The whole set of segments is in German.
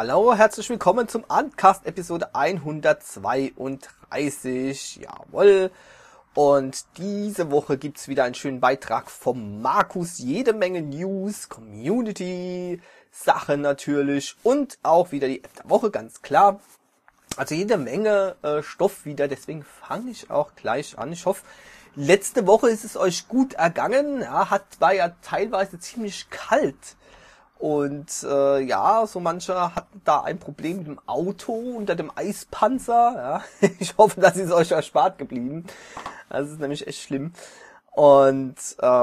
Hallo, herzlich willkommen zum Uncast Episode 132. Jawohl. Und diese Woche gibt's wieder einen schönen Beitrag vom Markus. Jede Menge News, Community, Sachen natürlich und auch wieder die App der Woche, ganz klar. Also jede Menge Stoff wieder, deswegen fange ich auch gleich an. Ich hoffe, letzte Woche ist es euch gut ergangen. Ja, war ja teilweise ziemlich kalt. Und so mancher hatten da ein Problem mit dem Auto unter dem Eispanzer. Ja. Ich hoffe, das ist euch erspart geblieben. Das ist nämlich echt schlimm. Und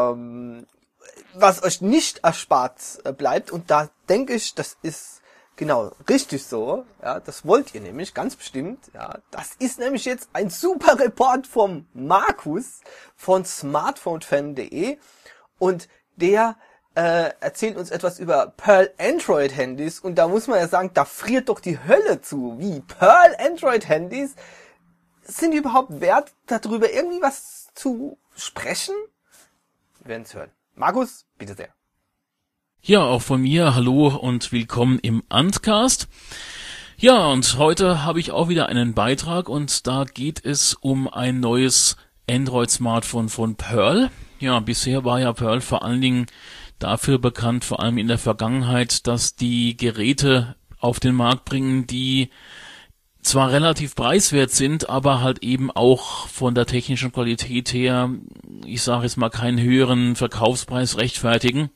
was euch nicht erspart bleibt, und da denke ich, das ist genau richtig so, ja, das wollt ihr nämlich ganz bestimmt, ja, das ist nämlich jetzt ein super Report vom Markus von smartphonefan.de und der erzählt uns etwas über Pearl Android Handys und da muss man ja sagen, da friert doch die Hölle zu. Wie? Pearl Android Handys? Sind die überhaupt wert, darüber irgendwie was zu sprechen? Wir werden es hören. Markus, bitte sehr. Ja, auch von mir, hallo und willkommen im Uncast. Ja, und heute habe ich auch wieder einen Beitrag und da geht es um ein neues Android-Smartphone von Pearl. Ja, bisher war ja Pearl vor allen Dingen dafür bekannt, vor allem in der Vergangenheit, dass die Geräte auf den Markt bringen, die zwar relativ preiswert sind, aber halt eben auch von der technischen Qualität her, ich sage jetzt mal, keinen höheren Verkaufspreis rechtfertigen.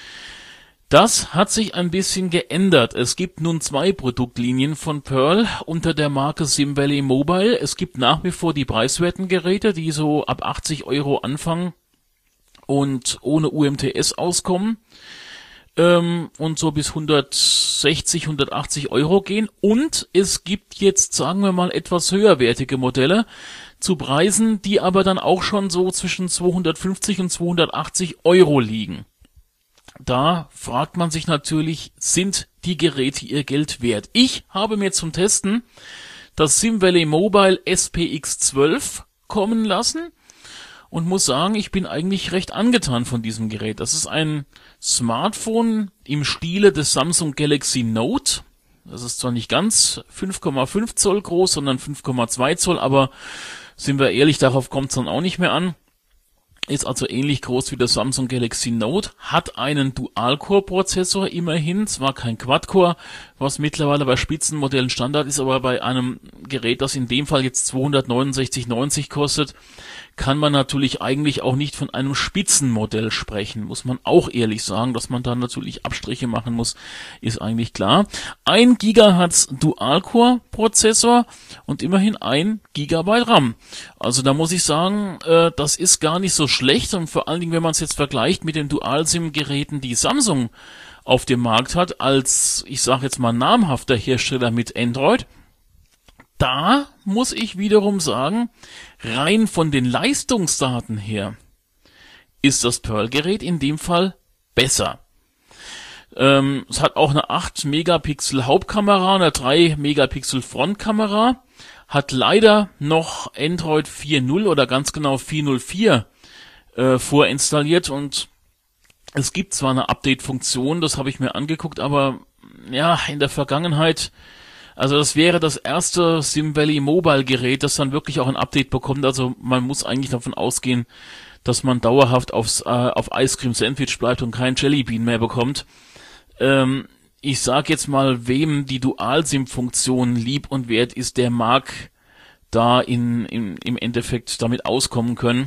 Das hat sich ein bisschen geändert. Es gibt nun 2 Produktlinien von Pearl unter der Marke SimValley Mobile. Es gibt nach wie vor die preiswerten Geräte, die so ab 80 € anfangen und ohne UMTS auskommen und so bis 160, 180 € gehen. Und es gibt jetzt, sagen wir mal, etwas höherwertige Modelle zu Preisen, die aber dann auch schon so zwischen 250 und 280 € liegen. Da fragt man sich natürlich, sind die Geräte ihr Geld wert? Ich habe mir zum Testen das SimValley Mobile SPX12 kommen lassen und muss sagen, ich bin eigentlich recht angetan von diesem Gerät. Das ist ein Smartphone im Stile des Samsung Galaxy Note. Das ist zwar nicht ganz 5,5 Zoll groß, sondern 5,2 Zoll, aber sind wir ehrlich, darauf kommt es dann auch nicht mehr an. Ist also ähnlich groß wie das Samsung Galaxy Note, hat einen Dual-Core-Prozessor immerhin, zwar kein Quad-Core, was mittlerweile bei Spitzenmodellen Standard ist, aber bei einem Gerät, das in dem Fall jetzt 269,90 kostet, kann man natürlich eigentlich auch nicht von einem Spitzenmodell sprechen, muss man auch ehrlich sagen, dass man da natürlich Abstriche machen muss, ist eigentlich klar. 1 GHz Dual-Core-Prozessor und immerhin 1 GB RAM. Also da muss ich sagen, das ist gar nicht so schlecht und vor allen Dingen, wenn man es jetzt vergleicht mit den Dual-SIM-Geräten, die Samsung auf dem Markt hat, als, ich sage jetzt mal, namhafter Hersteller mit Android, da muss ich wiederum sagen, rein von den Leistungsdaten her ist das Pearl-Gerät in dem Fall besser. Es hat auch eine 8 Megapixel Hauptkamera, eine 3 Megapixel Frontkamera, hat leider noch Android 4.0 oder ganz genau 4.04 vorinstalliert und es gibt zwar eine Update-Funktion, das habe ich mir angeguckt, aber ja, in der Vergangenheit, also das wäre das erste SimValley Mobile Gerät, das dann wirklich auch ein Update bekommt, also man muss eigentlich davon ausgehen, dass man dauerhaft auf Ice Cream Sandwich bleibt und kein Jellybean mehr bekommt. Ich sag jetzt mal, wem die Dual-SIM-Funktion lieb und wert ist, der mag da im Endeffekt damit auskommen können.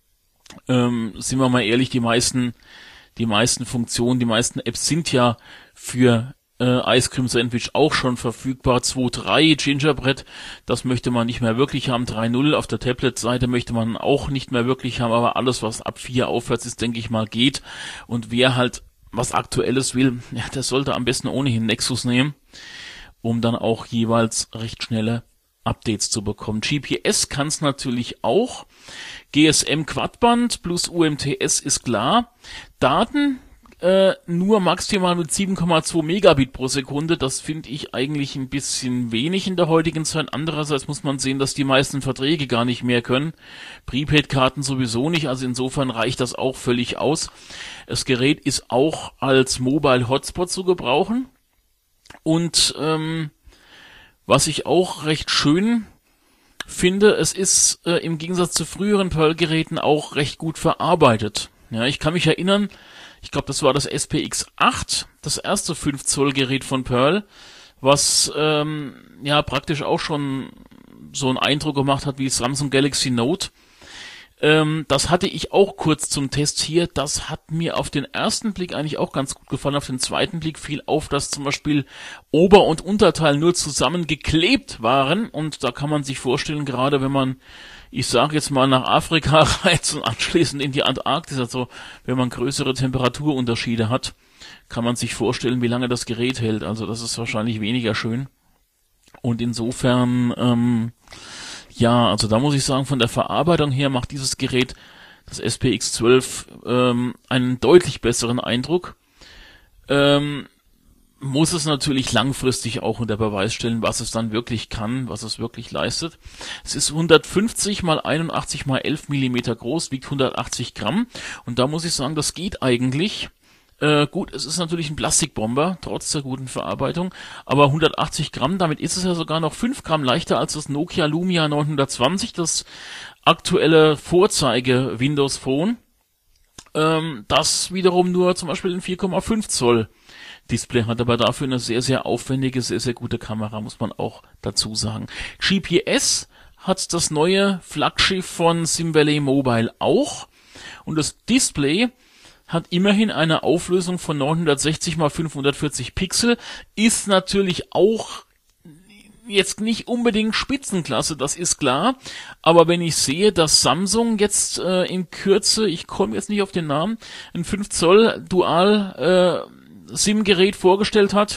Sind wir mal ehrlich, die meisten Funktionen, die meisten Apps sind ja für Ice Cream Sandwich auch schon verfügbar. 2.3 Gingerbread, das möchte man nicht mehr wirklich haben. 3.0 auf der Tablet-Seite möchte man auch nicht mehr wirklich haben, aber alles, was ab 4 aufwärts ist, denke ich mal, geht. Und wer halt was Aktuelles will, ja, der sollte am besten ohnehin Nexus nehmen, um dann auch jeweils recht schnelle Updates zu bekommen. GPS kann es natürlich auch. GSM Quadband plus UMTS ist klar. Daten nur maximal mit 7,2 Megabit pro Sekunde. Das finde ich eigentlich ein bisschen wenig in der heutigen Zeit. Andererseits muss man sehen, dass die meisten Verträge gar nicht mehr können. Prepaid-Karten sowieso nicht, also insofern reicht das auch völlig aus. Das Gerät ist auch als Mobile Hotspot zu gebrauchen. Und was ich auch recht schön finde, es ist im Gegensatz zu früheren Pearl-Geräten auch recht gut verarbeitet. Ja, ich kann mich erinnern, ich glaube, das war das SPX8, das erste 5 Zoll Gerät von Pearl, was ja praktisch auch schon so einen Eindruck gemacht hat wie das Samsung Galaxy Note. Das hatte ich auch kurz zum Test hier. Das hat mir auf den ersten Blick eigentlich auch ganz gut gefallen. Auf den zweiten Blick fiel auf, dass zum Beispiel Ober- und Unterteil nur zusammengeklebt waren. Und da kann man sich vorstellen, gerade wenn man, ich sage jetzt mal, nach Afrika reist und anschließend in die Antarktis, also wenn man größere Temperaturunterschiede hat, kann man sich vorstellen, wie lange das Gerät hält. Also das ist wahrscheinlich weniger schön. Und insofern, ja, also da muss ich sagen, von der Verarbeitung her macht dieses Gerät, das SPX12, einen deutlich besseren Eindruck. Muss es natürlich langfristig auch unter Beweis stellen, was es dann wirklich kann, was es wirklich leistet. Es ist 150 mal 81 mal 11 Millimeter groß, wiegt 180 Gramm. Und da muss ich sagen, das geht eigentlich. Gut, es ist natürlich ein Plastikbomber, trotz der guten Verarbeitung, aber 180 Gramm, damit ist es ja sogar noch 5 Gramm leichter als das Nokia Lumia 920, das aktuelle Vorzeige Windows Phone, das wiederum nur zum Beispiel ein 4,5 Zoll Display hat, aber dafür eine sehr, sehr aufwendige, sehr, sehr gute Kamera, muss man auch dazu sagen. GPS hat das neue Flaggschiff von SimValley Mobile auch, und das Display hat immerhin eine Auflösung von 960 mal 540 Pixel, ist natürlich auch jetzt nicht unbedingt Spitzenklasse, das ist klar, aber wenn ich sehe, dass Samsung jetzt in Kürze, ich komme jetzt nicht auf den Namen, ein 5 Zoll Dual SIM-Gerät vorgestellt hat,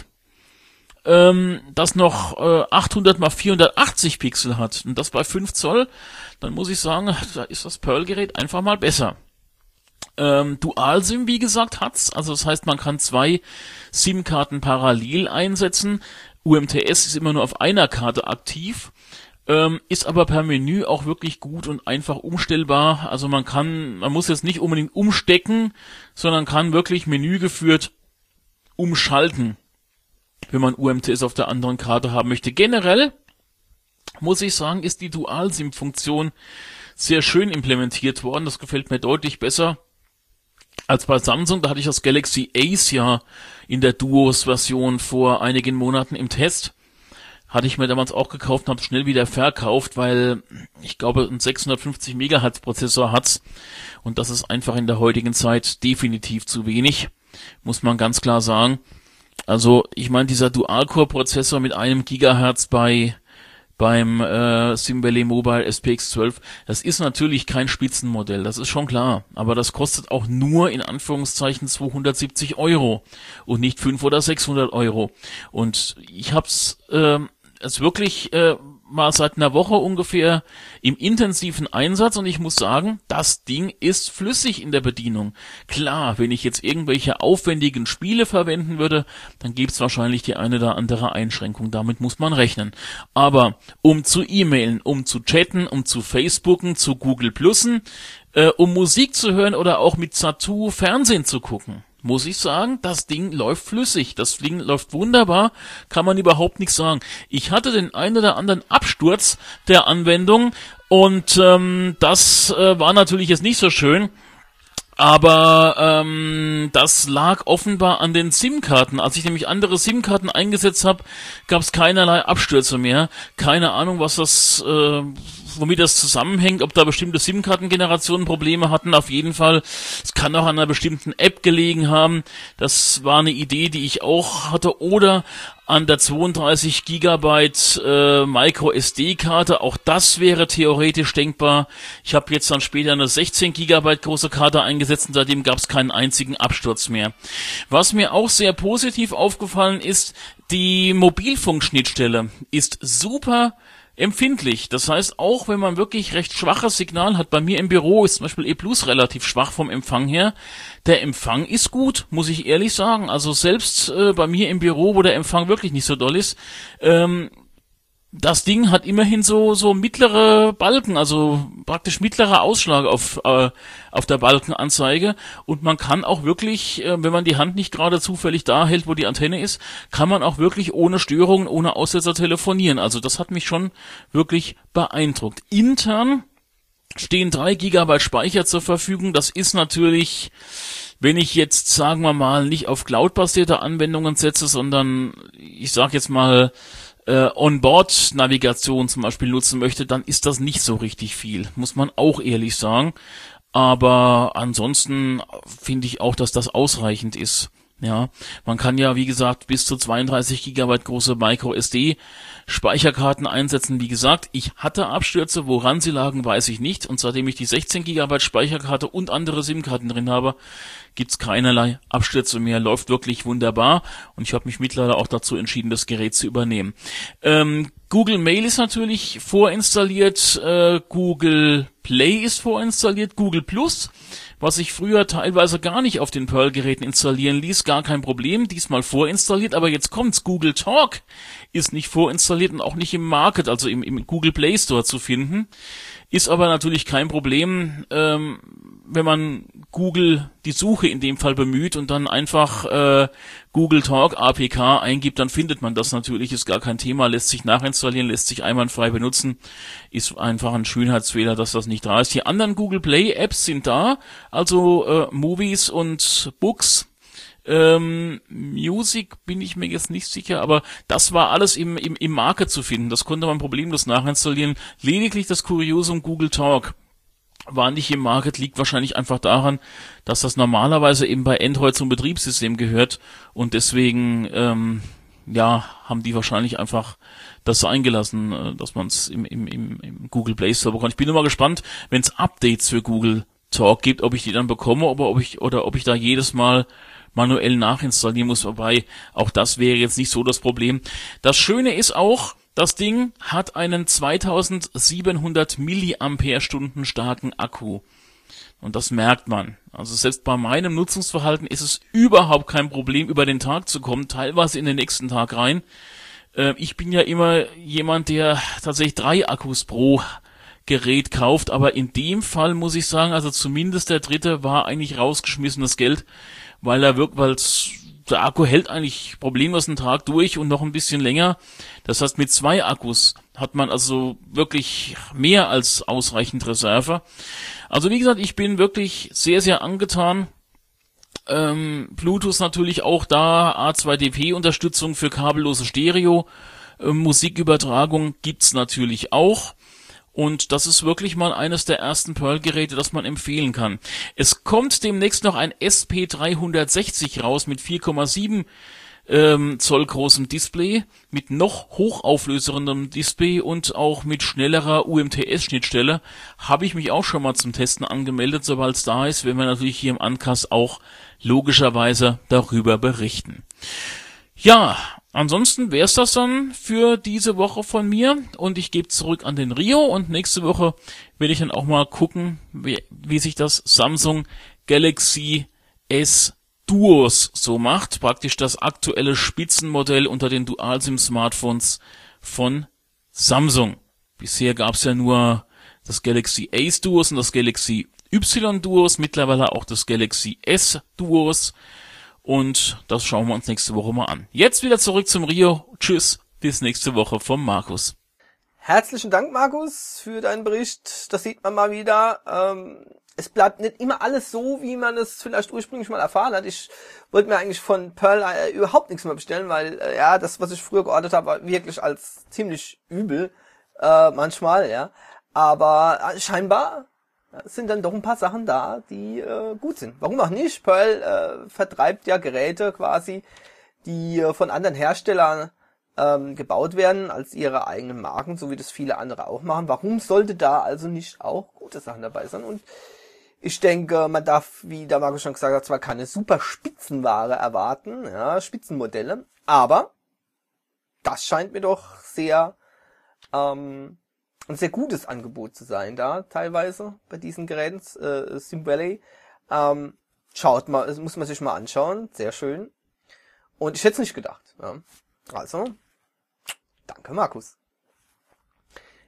das noch 800 mal 480 Pixel hat, und das bei 5 Zoll, dann muss ich sagen, da ist das Pearl-Gerät einfach mal besser. Dual-SIM, wie gesagt, hat's. Also das heißt, man kann 2 SIM-Karten parallel einsetzen. UMTS ist immer nur auf einer Karte aktiv, ist aber per Menü auch wirklich gut und einfach umstellbar. Also man muss jetzt nicht unbedingt umstecken, sondern kann wirklich menügeführt umschalten, wenn man UMTS auf der anderen Karte haben möchte. Generell muss ich sagen, ist die Dual-SIM-Funktion sehr schön implementiert worden. Das gefällt mir deutlich besser als bei Samsung. Da hatte ich das Galaxy Ace ja in der Duos-Version vor einigen Monaten im Test. Hatte ich mir damals auch gekauft und habe schnell wieder verkauft, weil ich glaube, ein 650 Megahertz Prozessor hat's. Und das ist einfach in der heutigen Zeit definitiv zu wenig, muss man ganz klar sagen. Also ich meine, dieser Dual-Core-Prozessor mit 1 Gigahertz beim SimValley Mobile SPX12, das ist natürlich kein Spitzenmodell, das ist schon klar, aber das kostet auch nur in Anführungszeichen 270 Euro und nicht 500 oder 600 Euro. Und ich hab's wirklich mal seit einer Woche ungefähr im intensiven Einsatz, und ich muss sagen, das Ding ist flüssig in der Bedienung. Klar, wenn ich jetzt irgendwelche aufwendigen Spiele verwenden würde, dann gibt's wahrscheinlich die eine oder andere Einschränkung, damit muss man rechnen. Aber um zu E-Mailen, um zu chatten, um zu Facebooken, zu Google Plussen, um Musik zu hören oder auch mit Zattoo Fernsehen zu gucken, muss ich sagen, das Ding läuft flüssig, das Ding läuft wunderbar, kann man überhaupt nichts sagen. Ich hatte den einen oder anderen Absturz der Anwendung und das war natürlich jetzt nicht so schön, aber das lag offenbar an den SIM-Karten. Als ich nämlich andere SIM-Karten eingesetzt habe, gab es keinerlei Abstürze mehr. Keine Ahnung, was das womit das zusammenhängt, ob da bestimmte SIM-Kartengenerationen Probleme hatten. Auf jeden Fall, es kann auch an einer bestimmten App gelegen haben. Das war eine Idee, die ich auch hatte. Oder an der 32 Gigabyte Micro SD-Karte. Auch das wäre theoretisch denkbar. Ich habe jetzt dann später eine 16 Gigabyte große Karte eingesetzt und seitdem gab es keinen einzigen Absturz mehr. Was mir auch sehr positiv aufgefallen ist, die Mobilfunkschnittstelle ist super empfindlich. Das heißt, auch wenn man wirklich recht schwaches Signal hat, bei mir im Büro ist zum Beispiel E+ relativ schwach vom Empfang her, der Empfang ist gut, muss ich ehrlich sagen. Also selbst bei mir im Büro, wo der Empfang wirklich nicht so doll ist, das Ding hat immerhin so mittlere Balken, also praktisch mittlerer Ausschlag auf der Balkenanzeige, und man kann auch wirklich, wenn man die Hand nicht gerade zufällig da hält, wo die Antenne ist, kann man auch wirklich ohne Störungen, ohne Aussetzer telefonieren. Also das hat mich schon wirklich beeindruckt. Intern stehen 3 Gigabyte Speicher zur Verfügung. Das ist natürlich, wenn ich jetzt, sagen wir mal, nicht auf Cloud-basierte Anwendungen setze, sondern ich sage jetzt mal On-Board-Navigation zum Beispiel nutzen möchte, dann ist das nicht so richtig viel, muss man auch ehrlich sagen. Aber ansonsten finde ich auch, dass das ausreichend ist. Ja, man kann ja, wie gesagt, bis zu 32 Gigabyte große Micro-SD Speicherkarten einsetzen. Wie gesagt, ich hatte Abstürze, woran sie lagen, weiß ich nicht. Und seitdem ich die 16 Gigabyte Speicherkarte und andere SIM-Karten drin habe, gibt's keinerlei Abstürze mehr. Läuft wirklich wunderbar. Und ich habe mich mittlerweile auch dazu entschieden, das Gerät zu übernehmen. Google Mail ist natürlich vorinstalliert, Google Play ist vorinstalliert, Google Plus, was ich früher teilweise gar nicht auf den Pearl-Geräten installieren ließ, gar kein Problem, diesmal vorinstalliert, aber jetzt kommt's, Google Talk ist nicht vorinstalliert und auch nicht im Market, also im Google Play Store zu finden, ist aber natürlich kein Problem, wenn man Google die Suche in dem Fall bemüht und dann einfach Google Talk APK eingibt, dann findet man das natürlich, ist gar kein Thema, lässt sich nachinstallieren, lässt sich einwandfrei benutzen, ist einfach ein Schönheitsfehler, dass das nicht da ist. Die anderen Google Play Apps sind da, also Movies und Books. Music bin ich mir jetzt nicht sicher, aber das war alles im Market zu finden. Das konnte man problemlos nachinstallieren. Lediglich das Kuriosum Google Talk war nicht im Market, liegt wahrscheinlich einfach daran, dass das normalerweise eben bei Android zum Betriebssystem gehört und deswegen haben die wahrscheinlich einfach das eingelassen, dass man es im Google Play Store bekommt. Ich bin nur mal gespannt, wenn es Updates für Google Talk gibt, ob ich die dann bekomme, ob ich da jedes Mal manuell nachinstallieren muss, wobei auch das wäre jetzt nicht so das Problem. Das Schöne ist auch, das Ding hat einen 2700 Milliampere-Stunden starken Akku. Und das merkt man. Also selbst bei meinem Nutzungsverhalten ist es überhaupt kein Problem, über den Tag zu kommen, teilweise in den nächsten Tag rein. Ich bin ja immer jemand, der tatsächlich 3 Akkus pro Gerät kauft, aber in dem Fall muss ich sagen, also zumindest der dritte war eigentlich rausgeschmissenes Geld, weil der Akku hält eigentlich problemlos einen Tag durch und noch ein bisschen länger. Das heißt, mit 2 Akkus hat man also wirklich mehr als ausreichend Reserve. Also wie gesagt, ich bin wirklich sehr, sehr angetan. Bluetooth natürlich auch da, A2DP-Unterstützung für kabellose Stereo, Musikübertragung gibt's natürlich auch. Und das ist wirklich mal eines der ersten Pearl-Geräte, das man empfehlen kann. Es kommt demnächst noch ein SP360 raus mit 4,7 Zoll großem Display, mit noch hochauflösendem Display und auch mit schnellerer UMTS-Schnittstelle. Habe ich mich auch schon mal zum Testen angemeldet. Sobald es da ist, werden wir natürlich hier im Uncast auch logischerweise darüber berichten. Ja, ansonsten wär's das dann für diese Woche von mir und ich gebe zurück an den Rio und nächste Woche werde ich dann auch mal gucken, wie sich das Samsung Galaxy S Duos so macht, praktisch das aktuelle Spitzenmodell unter den Dual-SIM-Smartphones von Samsung. Bisher gab's ja nur das Galaxy Ace Duos und das Galaxy Y Duos, mittlerweile auch das Galaxy S Duos. Und das schauen wir uns nächste Woche mal an. Jetzt wieder zurück zum Rio. Tschüss, bis nächste Woche vom Markus. Herzlichen Dank, Markus, für deinen Bericht. Das sieht man mal wieder. Es bleibt nicht immer alles so, wie man es vielleicht ursprünglich mal erfahren hat. Ich wollte mir eigentlich von Pearl überhaupt nichts mehr bestellen, weil das, was ich früher geordert habe, war wirklich als ziemlich übel manchmal, ja. Aber scheinbar sind dann doch ein paar Sachen da, die gut sind. Warum auch nicht? Pearl vertreibt ja Geräte quasi, die von anderen Herstellern gebaut werden als ihre eigenen Marken, so wie das viele andere auch machen. Warum sollte da also nicht auch gute Sachen dabei sein? Und ich denke, man darf, wie der Markus schon gesagt hat, zwar keine super Spitzenware erwarten, ja, Spitzenmodelle, aber das scheint mir doch sehr ein sehr gutes Angebot zu sein da, teilweise, bei diesen Geräten, SimValley. Schaut mal, das muss man sich mal anschauen, sehr schön. Und ich hätte es nicht gedacht. Ja. Also, danke Markus.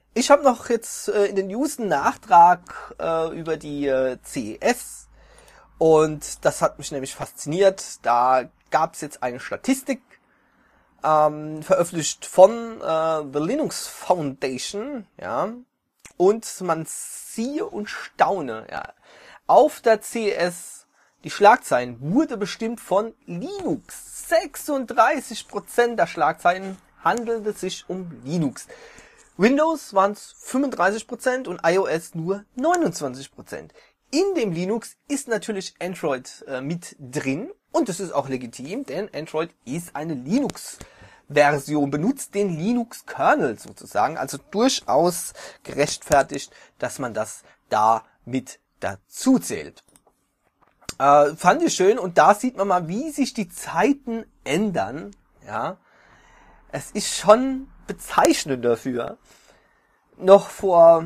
Ich habe noch jetzt in den News einen Nachtrag über die CES und das hat mich nämlich fasziniert. Da gab es jetzt eine Statistik, veröffentlicht von The Linux Foundation, ja, und man siehe und staune, ja, auf der CES, die Schlagzeilen wurde bestimmt von Linux. 36% der Schlagzeilen handelte sich um Linux. Windows waren es 35% und iOS nur 29%. In dem Linux ist natürlich Android mit drin und das ist auch legitim, denn Android ist eine Linux-Version, benutzt den Linux-Kernel sozusagen, also durchaus gerechtfertigt, dass man das da mit dazu zählt. Fand ich schön und da sieht man mal, wie sich die Zeiten ändern. Ja, es ist schon bezeichnend dafür. Noch vor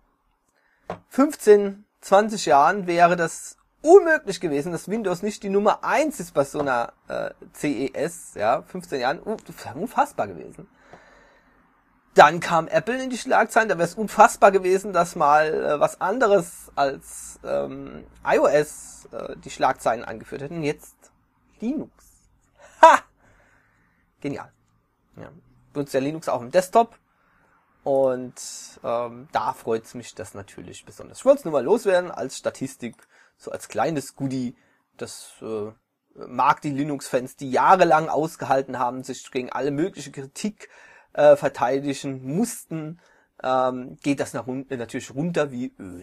15, 20 Jahren wäre das unmöglich gewesen, dass Windows nicht die Nummer 1 ist bei so einer CES. Ja, 15 Jahren, unfassbar gewesen. Dann kam Apple in die Schlagzeilen, da wäre es unfassbar gewesen, dass mal was anderes als iOS die Schlagzeilen angeführt hätten. Jetzt Linux. Ha! Genial. Ja, benutzt ja Linux auch im Desktop und da freut es mich das natürlich besonders. Ich wollte es nur mal loswerden als Statistik, so als kleines Goodie. Das mag die Linux-Fans, die jahrelang ausgehalten haben, sich gegen alle mögliche Kritik verteidigen mussten, geht das natürlich runter wie Öl.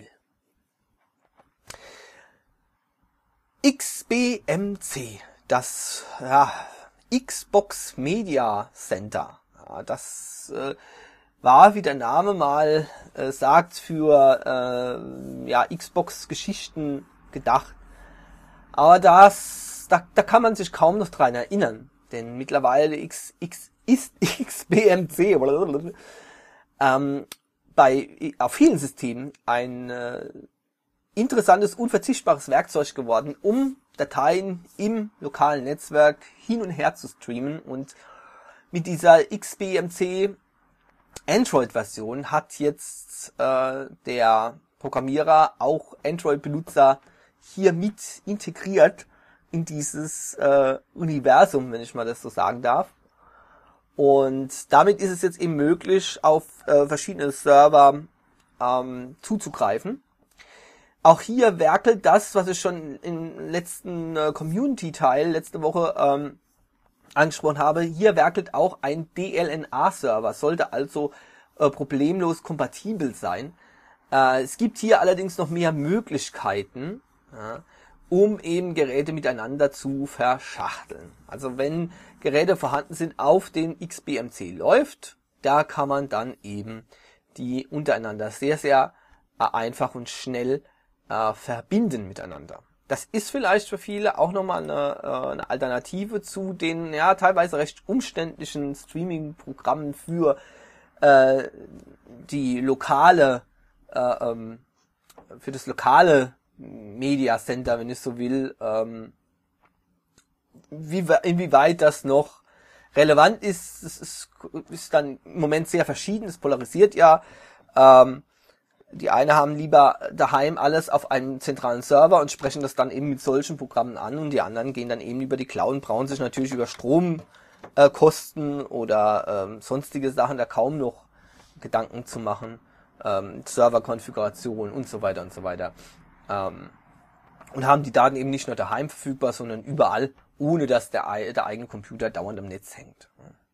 XBMC, das Xbox Media Center, ja, das war, wie der Name mal sagt, für Xbox-Geschichten gedacht. Aber da kann man sich kaum noch dran erinnern, denn mittlerweile ist XBMC auf vielen Systemen ein interessantes, unverzichtbares Werkzeug geworden, um Dateien im lokalen Netzwerk hin und her zu streamen. Und mit dieser XBMC Android-Version hat jetzt der Programmierer auch Android-Benutzer hier mit integriert in dieses Universum, wenn ich mal das so sagen darf. Und damit ist es jetzt eben möglich, auf verschiedene Server zuzugreifen. Auch hier werkelt das, was ich schon im letzten Community-Teil letzte Woche angesprochen habe. Hier werkelt auch ein DLNA-Server, sollte also problemlos kompatibel sein. Es gibt hier allerdings noch mehr Möglichkeiten, um eben Geräte miteinander zu verschachteln. Also wenn Geräte vorhanden sind, auf denen XBMC läuft, da kann man dann eben die untereinander sehr, sehr einfach und schnell verbinden miteinander. Das ist vielleicht für viele auch nochmal eine Alternative zu den teilweise recht umständlichen Streaming-Programmen für die lokale, für das lokale Media Center, wenn ich so will, inwieweit das noch relevant ist. Es ist dann im Moment sehr verschieden, es polarisiert ja. Die einen haben lieber daheim alles auf einem zentralen Server und sprechen das dann eben mit solchen Programmen an und die anderen gehen dann eben über die Cloud und brauchen sich natürlich über Stromkosten oder sonstige Sachen da kaum noch Gedanken zu machen. Serverkonfiguration und so weiter und so weiter. Und haben die Daten eben nicht nur daheim verfügbar, sondern überall, ohne dass der eigene Computer dauernd im Netz hängt.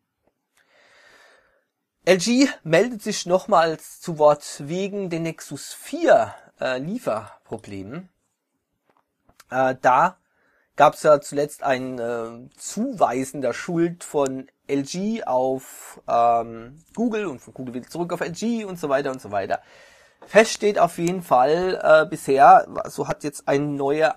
LG meldet sich nochmals zu Wort wegen den Nexus 4 Lieferproblemen. Da gab es ja zuletzt ein Zuweisen der Schuld von LG auf Google und von Google wieder zurück auf LG und so weiter und so weiter. Fest steht auf jeden Fall bisher, so hat jetzt eine neue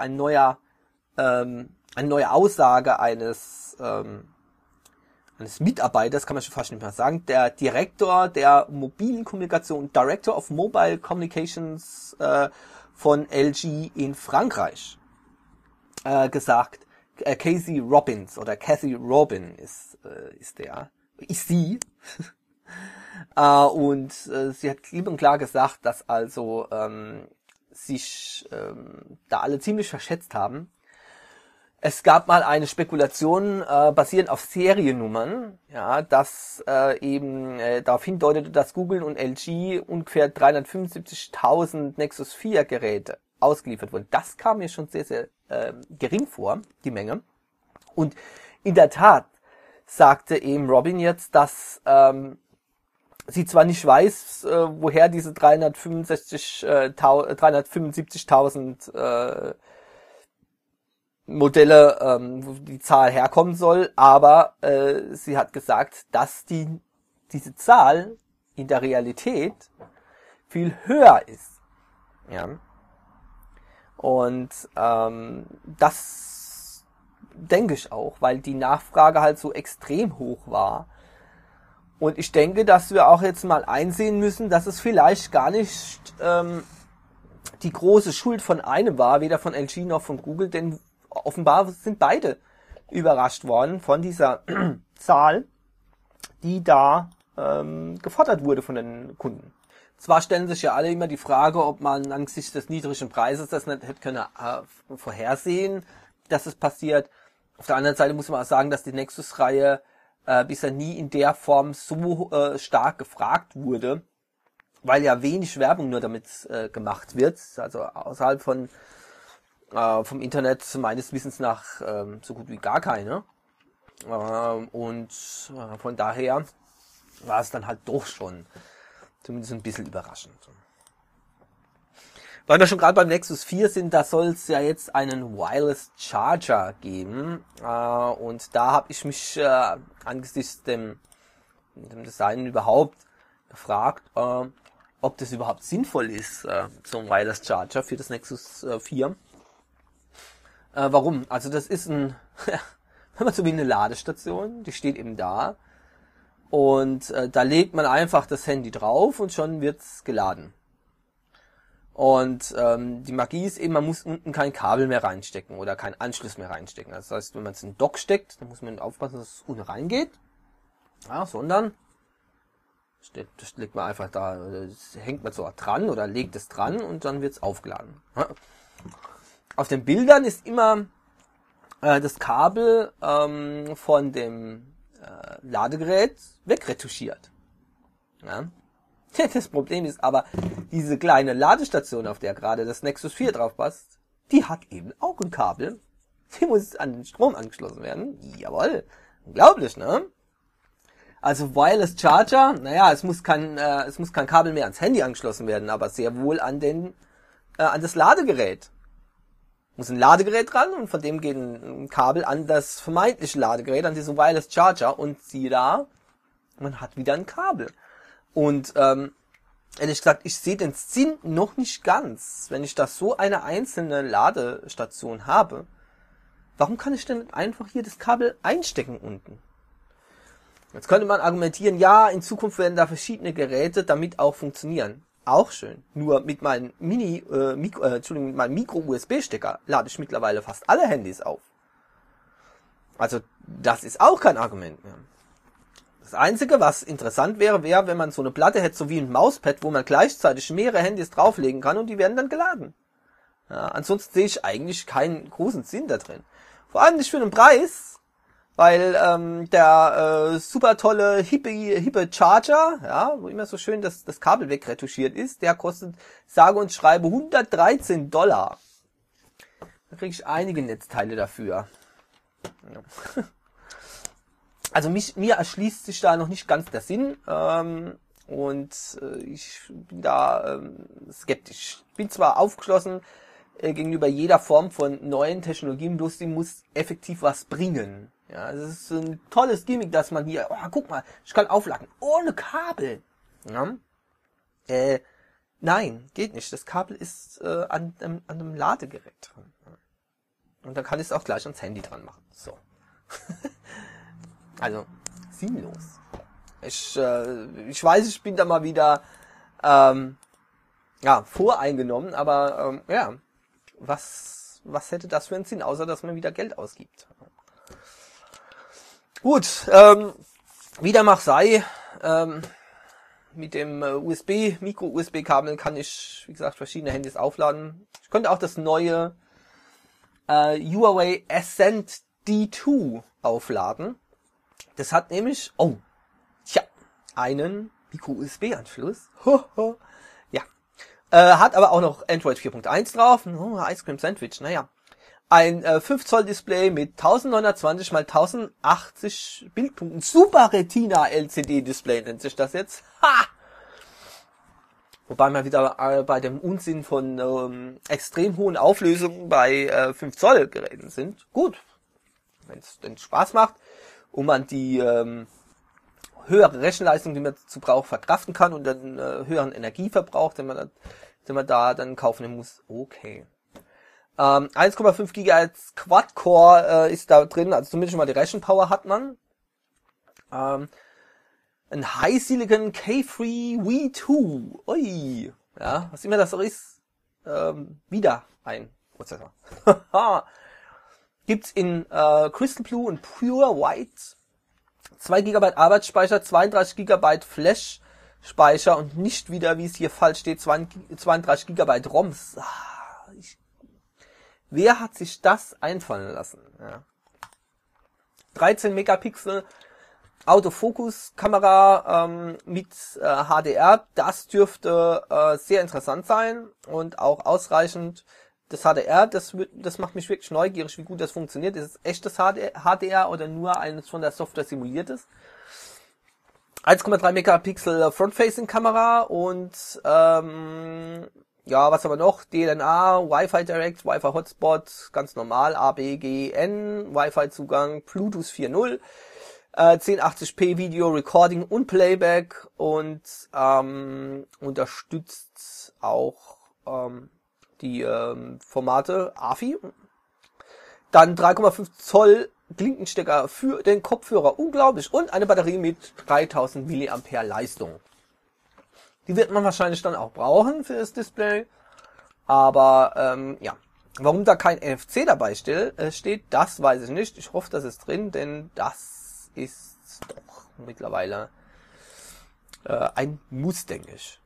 Aussage eines Mitarbeiters, kann man schon fast nicht mehr sagen, der Direktor der mobilen Kommunikation, Director of Mobile Communications von LG in Frankreich, gesagt, Cathy Robin ist sie, Sie hat klipp und klar gesagt, dass also sich da alle ziemlich verschätzt haben. Es gab mal eine Spekulation basierend auf Seriennummern, ja, dass eben darauf hindeutete, dass Google und LG ungefähr 375.000 Nexus 4 Geräte ausgeliefert wurden. Das kam mir schon sehr, sehr gering vor, die Menge. Und in der Tat sagte eben Robin jetzt, dass sie zwar nicht weiß, woher diese 375.000 Modelle, wo die Zahl herkommen soll, aber sie hat gesagt, dass diese Zahl in der Realität viel höher ist. Ja. Und das denke ich auch, weil die Nachfrage halt so extrem hoch war. Und ich denke, dass wir auch jetzt mal einsehen müssen, dass es vielleicht gar nicht die große Schuld von einem war, weder von LG noch von Google, denn offenbar sind beide überrascht worden von dieser Zahl, die da gefordert wurde von den Kunden. Zwar stellen sich ja alle immer die Frage, ob man angesichts des niedrigen Preises das nicht hätte können vorhersehen, dass es passiert. Auf der anderen Seite muss man auch sagen, dass die Nexus-Reihe bisher nie in der Form so stark gefragt wurde, weil ja wenig Werbung nur damit gemacht wird, also außerhalb vom Internet meines Wissens nach so gut wie gar keine. Und von daher war es dann halt doch schon zumindest ein bisschen überraschend. Weil wir schon gerade beim Nexus 4 sind, da soll es ja jetzt einen Wireless Charger geben. Und da habe ich mich angesichts dem Design überhaupt gefragt, ob das überhaupt sinnvoll ist, so ein Wireless Charger für das Nexus 4. Warum? Also das ist wenn man so wie eine Ladestation, die steht eben da. Und da legt man einfach das Handy drauf und schon wird's geladen. Und die Magie ist eben, man muss unten kein Kabel mehr reinstecken oder keinen Anschluss mehr reinstecken. Das heißt, wenn man es in den Dock steckt, dann muss man aufpassen, dass es unten reingeht. Ja, sondern das legt man einfach da, das hängt man so dran oder legt es dran und dann wird's aufgeladen. Ja. Auf den Bildern ist immer das Kabel von dem Ladegerät wegretuschiert. Ja. Das Problem ist aber, diese kleine Ladestation, auf der gerade das Nexus 4 drauf passt, die hat eben auch ein Kabel. Die muss an den Strom angeschlossen werden. Jawohl. Unglaublich, ne? Also Wireless Charger, naja, es muss kein Kabel mehr ans Handy angeschlossen werden, aber sehr wohl an das Ladegerät. Muss ein Ladegerät dran und von dem geht ein Kabel an das vermeintliche Ladegerät, an diesen Wireless Charger und siehe da, man hat wieder ein Kabel. Und ehrlich gesagt, ich sehe den Sinn noch nicht ganz, wenn ich da so eine einzelne Ladestation habe. Warum kann ich denn einfach hier das Kabel einstecken unten? Jetzt könnte man argumentieren, ja, in Zukunft werden da verschiedene Geräte damit auch funktionieren. Auch schön. Nur mit meinem Micro-USB-Stecker lade ich mittlerweile fast alle Handys auf. Also, das ist auch kein Argument mehr. Das Einzige, was interessant wäre, wenn man so eine Platte hätte, so wie ein Mauspad, wo man gleichzeitig mehrere Handys drauflegen kann und die werden dann geladen. Ja, ansonsten sehe ich eigentlich keinen großen Sinn da drin. Vor allem nicht für den Preis, weil der super tolle hippe Charger, ja, wo immer so schön das Kabel wegretuschiert ist, der kostet sage und schreibe $113. Da kriege ich einige Netzteile dafür. Ja. Also mir erschließt sich da noch nicht ganz der Sinn und ich bin da skeptisch. Ich bin zwar aufgeschlossen gegenüber jeder Form von neuen Technologien, bloß die muss effektiv was bringen. Ja, es ist ein tolles Gimmick, dass man hier, oh, guck mal, ich kann aufladen ohne Kabel. Ja? Nein, geht nicht. Das Kabel ist an einem Ladegerät dran. Und dann kann ich es auch gleich ans Handy dran machen. So. Also, sinnlos. Ich weiß, ich bin da mal wieder voreingenommen, aber was hätte das für einen Sinn, außer dass man wieder Geld ausgibt. Gut, wie dem auch sei, mit dem Micro-USB-Kabel kann ich, wie gesagt, verschiedene Handys aufladen. Ich konnte auch das neue Huawei Ascend D2 aufladen. Das hat nämlich, einen Micro-USB-Anschluss. Ja. Hat aber auch noch Android 4.1 drauf. Ice Cream Sandwich, naja. Ein 5 Zoll Display mit 1920 x 1080 Bildpunkten. Super Retina LCD Display nennt sich das jetzt. Ha! Wobei wir wieder bei dem Unsinn von extrem hohen Auflösungen bei 5 Zoll Geräten sind. Gut, wenn es denn Spaß macht und man die höhere Rechenleistung, die man dazu braucht, verkraften kann und dann höheren Energieverbrauch, den man da dann kaufen muss, okay. 1,5 GHz Quad-Core ist da drin, also zumindest schon mal die Rechenpower hat man. Ein High Silicon K3 V2. Ui. Ja, was immer das so ist. Wieder ein Prozessor. Gibt's in Crystal Blue und Pure White. 2 GB Arbeitsspeicher, 32 GB Flash-Speicher und nicht wieder, wie es hier falsch steht, 32 GB ROMs. Wer hat sich das einfallen lassen? Ja. 13 Megapixel Autofokus-Kamera mit HDR. Das dürfte sehr interessant sein und auch ausreichend. Das HDR, das macht mich wirklich neugierig, wie gut das funktioniert. Ist es echtes HDR oder nur eines von der Software simuliertes? 1,3 Megapixel Front-Facing-Kamera und ja, was aber noch? DLNA, Wi-Fi Direct, Wi-Fi Hotspot, ganz normal, ABGN, Wi-Fi-Zugang, Bluetooth 4.0, 1080p Video Recording und Playback und unterstützt auch die Formate AFI. Dann 3,5 Zoll Klinkenstecker für den Kopfhörer, unglaublich, und eine Batterie mit 3000 mAh Leistung. Die wird man wahrscheinlich dann auch brauchen für das Display. Aber ja, warum da kein NFC dabei steht, das weiß ich nicht. Ich hoffe, das ist drin, denn das ist doch mittlerweile ein Muss, denke ich.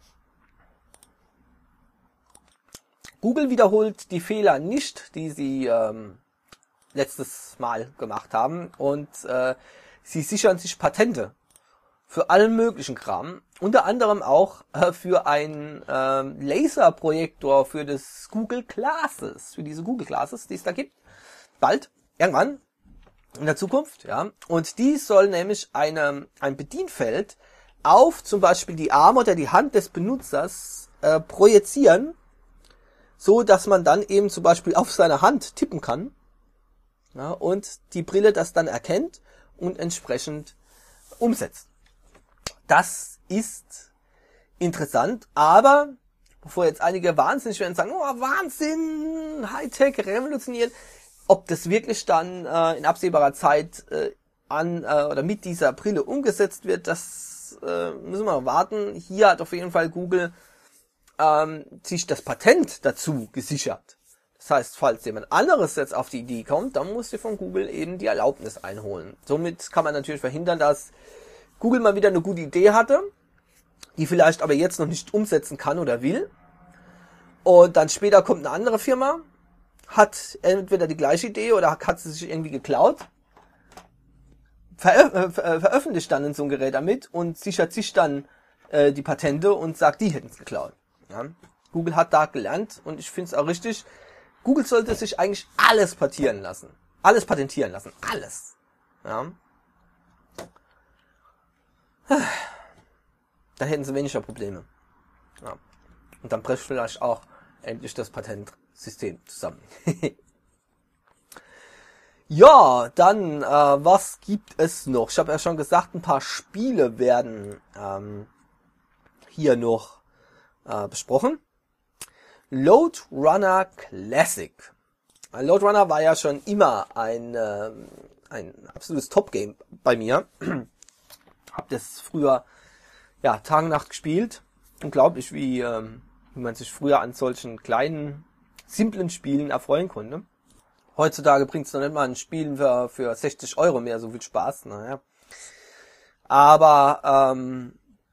Google wiederholt die Fehler nicht, die sie letztes Mal gemacht haben. Und sie sichern sich Patente für allen möglichen Kram, unter anderem auch für einen Laserprojektor für das Google Glasses, für diese Google Glasses, die es da gibt, bald, irgendwann, in der Zukunft, ja. Und die soll nämlich ein Bedienfeld auf zum Beispiel die Arme oder die Hand des Benutzers projizieren, so dass man dann eben zum Beispiel auf seine Hand tippen kann, ja, und die Brille das dann erkennt und entsprechend umsetzt. Das ist interessant, aber bevor jetzt einige wahnsinnig werden und sagen, oh Wahnsinn, Hightech, revolutioniert, ob das wirklich dann in absehbarer Zeit oder mit dieser Brille umgesetzt wird, das müssen wir noch warten. Hier hat auf jeden Fall Google sich das Patent dazu gesichert. Das heißt, falls jemand anderes jetzt auf die Idee kommt, dann muss sie von Google eben die Erlaubnis einholen. Somit kann man natürlich verhindern, dass Google mal wieder eine gute Idee hatte, die vielleicht aber jetzt noch nicht umsetzen kann oder will. Und dann später kommt eine andere Firma, hat entweder die gleiche Idee oder hat sie sich irgendwie geklaut, veröffentlicht dann in so ein Gerät damit und sichert sich dann die Patente und sagt, die hätten es geklaut. Ja. Google hat da gelernt und ich finde es auch richtig. Google sollte sich eigentlich alles patentieren lassen. Alles. Ja. Dann hätten sie weniger Probleme. Ja. Und dann bricht vielleicht auch endlich das Patentsystem zusammen. Ja, dann, was gibt es noch? Ich habe ja schon gesagt, ein paar Spiele werden hier noch besprochen. Lode Runner Classic. Lode Runner war ja schon immer ein absolutes Top-Game bei mir. Hab das früher Tag und Nacht gespielt. Unglaublich, wie man sich früher an solchen kleinen, simplen Spielen erfreuen konnte. Heutzutage bringt es noch nicht mal ein Spiel für 60 € mehr so viel Spaß. Naja. Aber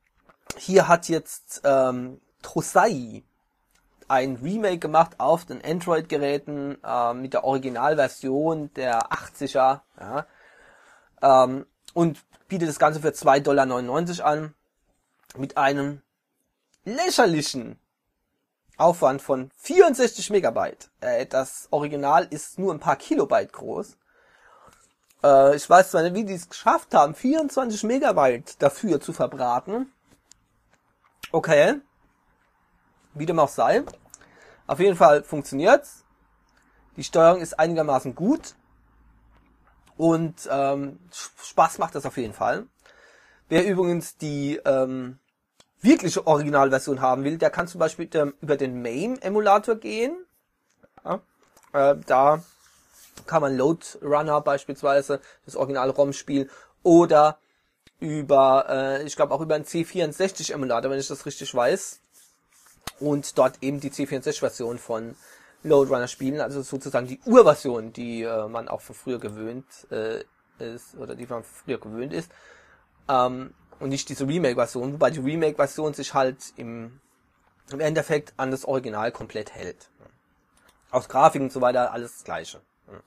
hier hat jetzt Tosai ein Remake gemacht auf den Android-Geräten mit der Originalversion der 80er, ja, und bietet das Ganze für $2,99 an, mit einem lächerlichen Aufwand von 64 Megabyte. Das Original ist nur ein paar Kilobyte groß. Ich weiß zwar nicht, wie die es geschafft haben, 24 Megabyte dafür zu verbraten. Okay. Wie dem auch sei. Auf jeden Fall funktioniert's. Die Steuerung ist einigermaßen gut. Und Spaß macht das auf jeden Fall. Wer übrigens die wirkliche Originalversion haben will, der kann zum Beispiel über den MAME-Emulator gehen. Ja, da kann man Load Runner beispielsweise, das Original-ROM-Spiel, oder über, ich glaube auch über einen C64-Emulator, wenn ich das richtig weiß. Und dort eben die C64-Version von Load Runner spielen, also sozusagen die Urversion, die man auch von früher gewöhnt ist, oder die man früher gewöhnt ist. Und nicht diese Remake-Version, wobei die Remake-Version sich halt im Endeffekt an das Original komplett hält. Aus Grafik und so weiter alles das Gleiche.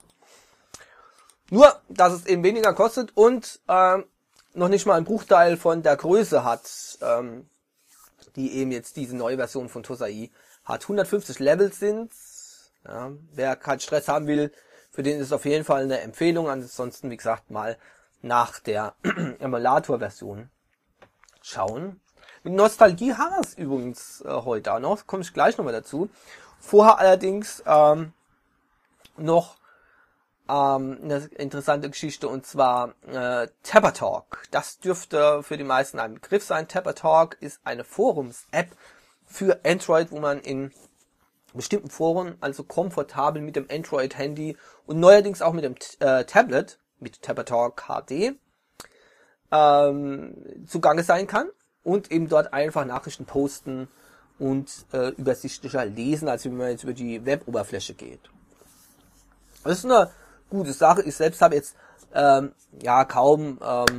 Nur, dass es eben weniger kostet und noch nicht mal einen Bruchteil von der Größe hat, die eben jetzt diese neue Version von Tosai hat. 150 Levels sind's. Ja, wer keinen Stress haben will, für den ist es auf jeden Fall eine Empfehlung. Ansonsten, wie gesagt, mal nach der Emulator-Version schauen. Mit Nostalgie haben wir es übrigens heute auch noch. Komme ich gleich nochmal dazu. Vorher allerdings noch eine interessante Geschichte, und zwar Tapper Talk. Das dürfte für die meisten ein Begriff sein. Tapper Talk ist eine Forums-App für Android, wo man in bestimmten Foren also komfortabel mit dem Android-Handy und neuerdings auch mit dem Tablet, mit Tapper Talk HD, zugange sein kann und eben dort einfach Nachrichten posten und übersichtlicher lesen, als wenn man jetzt über die Web-Oberfläche geht. Das ist eine gute Sache. Ich selbst habe jetzt kaum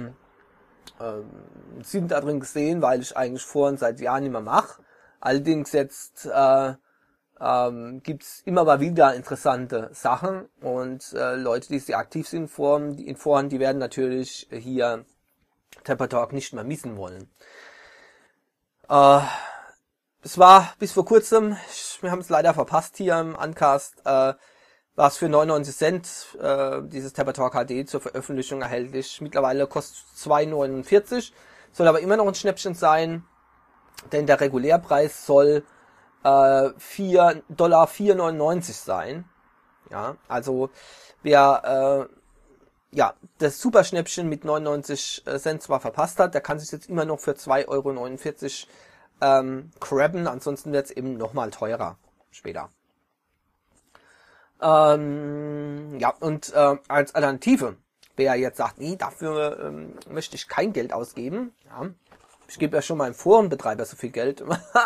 Sinn da drin gesehen, weil ich eigentlich Foren seit Jahren nicht mehr mache. Allerdings jetzt gibt's immer mal wieder interessante Sachen und Leute, die sehr aktiv sind in Foren, die werden natürlich hier Tapper Talk nicht mehr missen wollen. Es war bis vor kurzem, wir haben es leider verpasst hier im Uncast, war es für 99 Cent dieses Tapper Talk HD zur Veröffentlichung erhältlich. Mittlerweile kostet es 2,49, soll aber immer noch ein Schnäppchen sein, denn der Regulärpreis soll $4,99 sein. Ja, also wer das Superschnäppchen mit 99 Cent zwar verpasst hat, der kann sich jetzt immer noch für 2,49 € crabben, ansonsten wird es eben nochmal teurer später. Und als Alternative, wer jetzt sagt, nee, dafür möchte ich kein Geld ausgeben, ja, ich gebe ja schon meinem Forenbetreiber so viel Geld,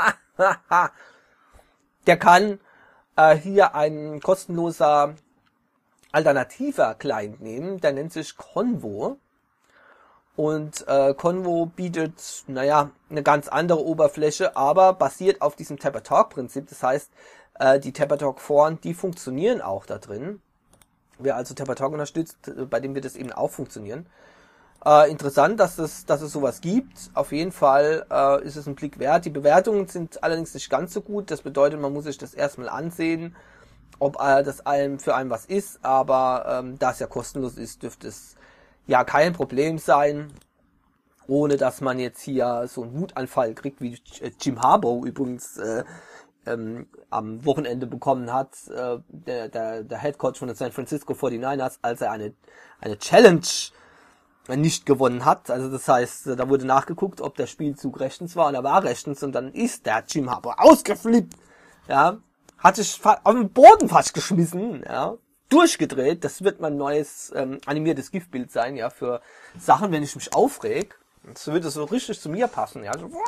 der kann hier ein kostenloser alternativer Client nehmen, der nennt sich Convo. Und Convo bietet, eine ganz andere Oberfläche, aber basiert auf diesem Tapper Talk Prinzip. Das heißt, die Tapper Talk Foren, die funktionieren auch da drin. Wer also Tapper Talk unterstützt, bei dem wird es eben auch funktionieren. Interessant, dass es sowas gibt. Auf jeden Fall ist es ein Blick wert. Die Bewertungen sind allerdings nicht ganz so gut. Das bedeutet, man muss sich das erstmal ansehen, ob das für einen was ist. Aber da es ja kostenlos ist, dürfte es ja kein Problem sein, ohne dass man jetzt hier so einen Wutanfall kriegt, wie Jim Harbaugh übrigens am Wochenende bekommen hat, der Headcoach von den San Francisco 49ers, als er eine Challenge nicht gewonnen hat. Also das heißt, da wurde nachgeguckt, ob der Spielzug rechtens war, und er war rechtens, und dann ist der Jim Harbaugh ausgeflippt, ja, hat sich auf den Boden fast geschmissen, ja, durchgedreht. Das wird mein neues animiertes GIF-Bild sein, ja, für Sachen, wenn ich mich aufreg. Das würde so richtig zu mir passen, ja. So.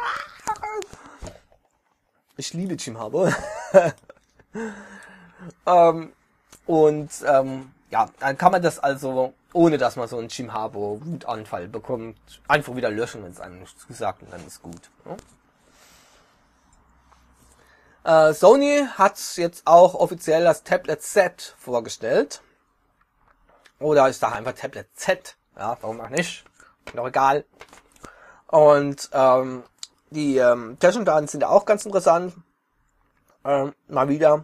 Ich liebe Jim Harbaugh. dann kann man das also ohne dass man so einen Jim Harbour Wutanfall bekommt. Einfach wieder löschen, wenn es einem nicht zusagt, und dann ist gut. Ja? Sony hat jetzt auch offiziell das Tablet Z vorgestellt. Oder ich sage einfach Tablet Z. Ja, warum auch nicht? Noch egal. Und die Technikdaten sind auch ganz interessant. Mal wieder.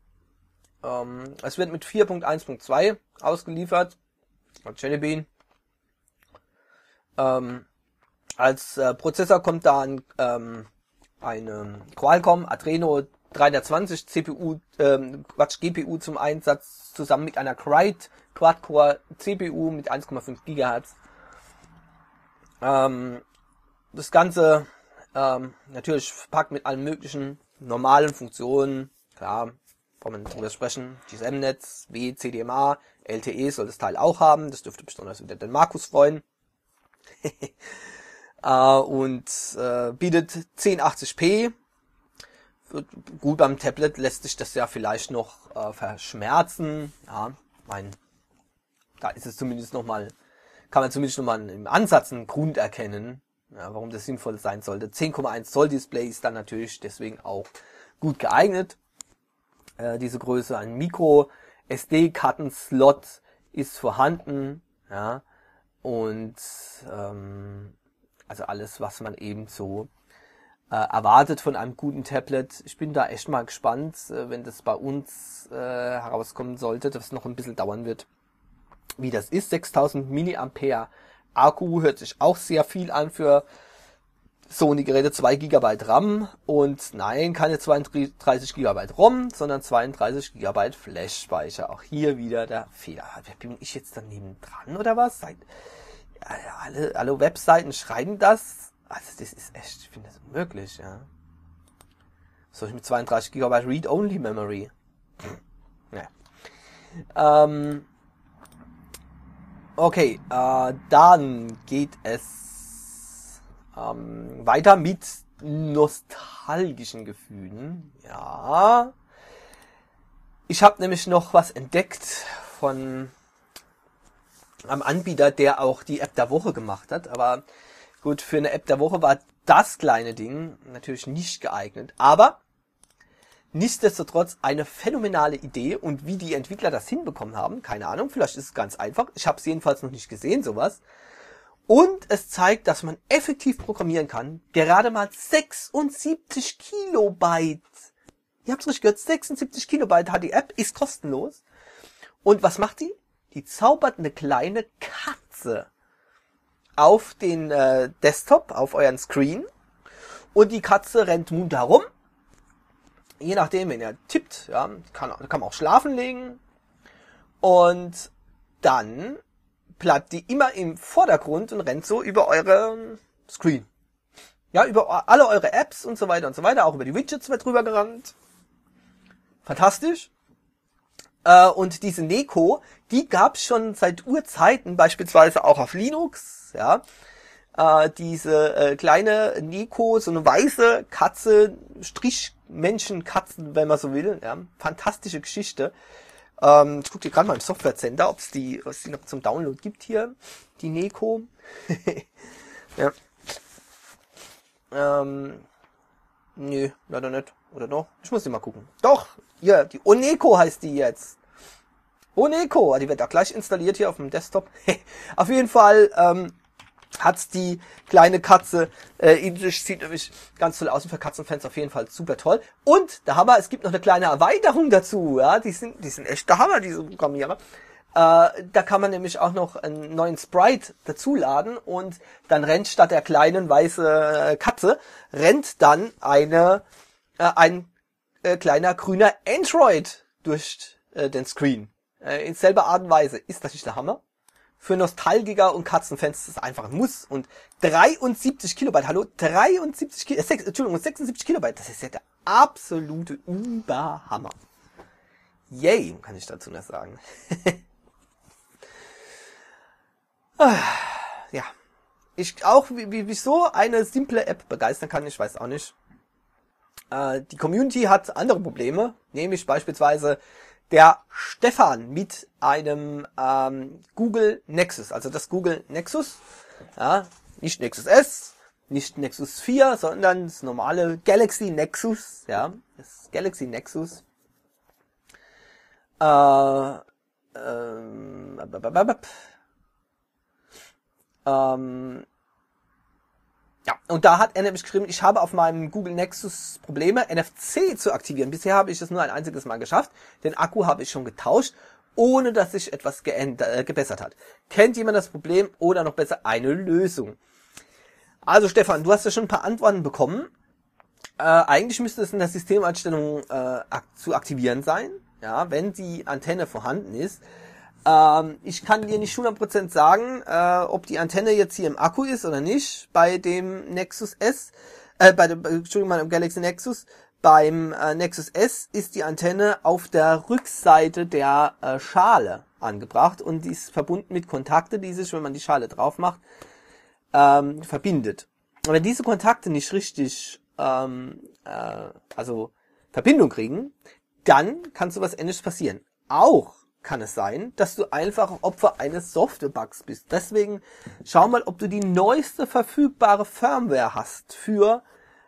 Es wird mit 4.1.2 ausgeliefert. Jelly Bean. Als Prozessor kommt da eine Qualcomm Adreno 320 GPU zum Einsatz, zusammen mit einer Crite Quad-Core CPU mit 1,5 GHz. Das Ganze natürlich verpackt mit allen möglichen normalen Funktionen. Klar, wollen wir drüber sprechen. GSM-Netz, CDMA, LTE soll das Teil auch haben. Das dürfte besonders wieder den Markus freuen. Und bietet 1080p. Gut, beim Tablet lässt sich das ja vielleicht noch verschmerzen. Ja, da ist es zumindest nochmal, kann man zumindest nochmal im Ansatz einen Grund erkennen, ja, warum das sinnvoll sein sollte. 10,1 Zoll Display ist dann natürlich deswegen auch gut geeignet. Diese Größe, ein Micro SD-Karten-Slot ist vorhanden, ja, und also alles, was man eben so erwartet von einem guten Tablet. Ich bin da echt mal gespannt, wenn das bei uns herauskommen sollte, dass es noch ein bisschen dauern wird, wie das ist. 6000 mAh Akku hört sich auch sehr viel an für Sony-Geräte. 2 GB RAM und nein, keine 32 GB ROM, sondern 32 GB Flash-Speicher. Auch hier wieder der Fehler. Bin ich jetzt daneben dran oder was? Alle Webseiten schreiben das. Also das ist echt, ich finde das unmöglich, ja. Soll ich mit 32 GB Read-Only Memory? Ja. Okay, dann geht es weiter mit nostalgischen Gefühlen. Ja. Ich habe nämlich noch was entdeckt von einem Anbieter, der auch die App der Woche gemacht hat. Aber gut, für eine App der Woche war das kleine Ding natürlich nicht geeignet. Aber nichtsdestotrotz eine phänomenale Idee, und wie die Entwickler das hinbekommen haben, keine Ahnung, vielleicht ist es ganz einfach. Ich habe es jedenfalls noch nicht gesehen, sowas. Und es zeigt, dass man effektiv programmieren kann. Gerade mal 76 Kilobyte. Ihr habt es richtig gehört, 76 Kilobyte hat die App, ist kostenlos. Und was macht die? Die zaubert eine kleine Katze auf den Desktop, auf euren Screen. Und die Katze rennt munter herum. Je nachdem, wenn ihr tippt, ja, kann man auch schlafen legen. Und dann bleibt die immer im Vordergrund und rennt so über eure Screen. Ja, über alle eure Apps und so weiter und so weiter. Auch über die Widgets wird drüber gerannt. Fantastisch. Und diese Neko, die gab's schon seit Urzeiten, beispielsweise auch auf Linux, ja. Diese kleine Neko, so eine weiße Katze, Strichmenschenkatzen, wenn man so will, ja. Fantastische Geschichte. Ich gucke dir gerade mal im Software Center, ob es die noch zum Download gibt hier, die Neko. Ja. Nö, leider nicht. Oder doch? Ich muss die mal gucken. Doch, hier, die Oneko heißt die jetzt. Oneko, die wird auch gleich installiert hier auf dem Desktop. Auf jeden Fall hat's die kleine Katze in sich, sieht nämlich ganz toll aus, und für Katzenfans auf jeden Fall super toll. Und der Hammer, es gibt noch eine kleine Erweiterung dazu, ja, die sind echt der Hammer, diese Programmierer. Da kann man nämlich auch noch einen neuen Sprite dazuladen, und dann rennt statt der kleinen weiße Katze, rennt dann ein kleiner grüner Android durch den Screen. In selber Art und Weise. Ist das nicht der Hammer? Für Nostalgiker und Katzenfans ist das einfach ein Muss. Und 73 Kilobyte, hallo, 76 Kilobyte, das ist ja der absolute Überhammer. Yay, kann ich dazu noch sagen. Ja, ich auch, wie so eine simple App begeistern kann, ich weiß auch nicht. Die Community hat andere Probleme, nämlich beispielsweise Der Stefan mit einem Google Nexus, also das Google Nexus, ja, nicht Nexus S, nicht Nexus 4, sondern das normale Galaxy Nexus, ja, das Galaxy Nexus. Ja, und da hat er nämlich geschrieben, ich habe auf meinem Google Nexus Probleme, NFC zu aktivieren. Bisher habe ich es nur ein einziges Mal geschafft. Den Akku habe ich schon getauscht, ohne dass sich etwas gebessert hat. Kennt jemand das Problem oder noch besser eine Lösung? Also Stefan, du hast ja schon ein paar Antworten bekommen. Eigentlich müsste es in der Systemeinstellung zu aktivieren sein, ja, wenn die Antenne vorhanden ist. Ich kann dir nicht 100% sagen, ob die Antenne jetzt hier im Akku ist oder nicht, bei dem Nexus S, beim Galaxy Nexus. Beim Nexus S ist die Antenne auf der Rückseite der Schale angebracht und die ist verbunden mit Kontakte, die sich, wenn man die Schale drauf macht, verbindet. Und wenn diese Kontakte nicht richtig, also Verbindung kriegen, dann kann so was Ähnliches passieren. Auch kann es sein, dass du einfach Opfer eines Softwarebugs bist. Deswegen schau mal, ob du die neueste verfügbare Firmware hast für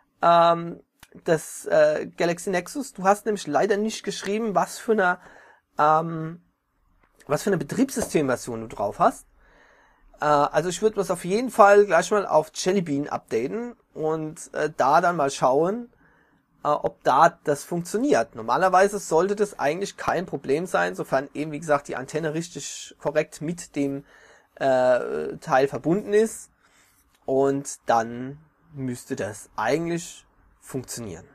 das Galaxy Nexus. Du hast nämlich leider nicht geschrieben, was für eine Betriebssystemversion du drauf hast. Also ich würde das auf jeden Fall gleich mal auf Jelly Bean updaten und da dann mal schauen, ob da das funktioniert. Normalerweise sollte das eigentlich kein Problem sein, sofern eben, wie gesagt, die Antenne richtig korrekt mit dem Teil verbunden ist. Und dann müsste das eigentlich funktionieren.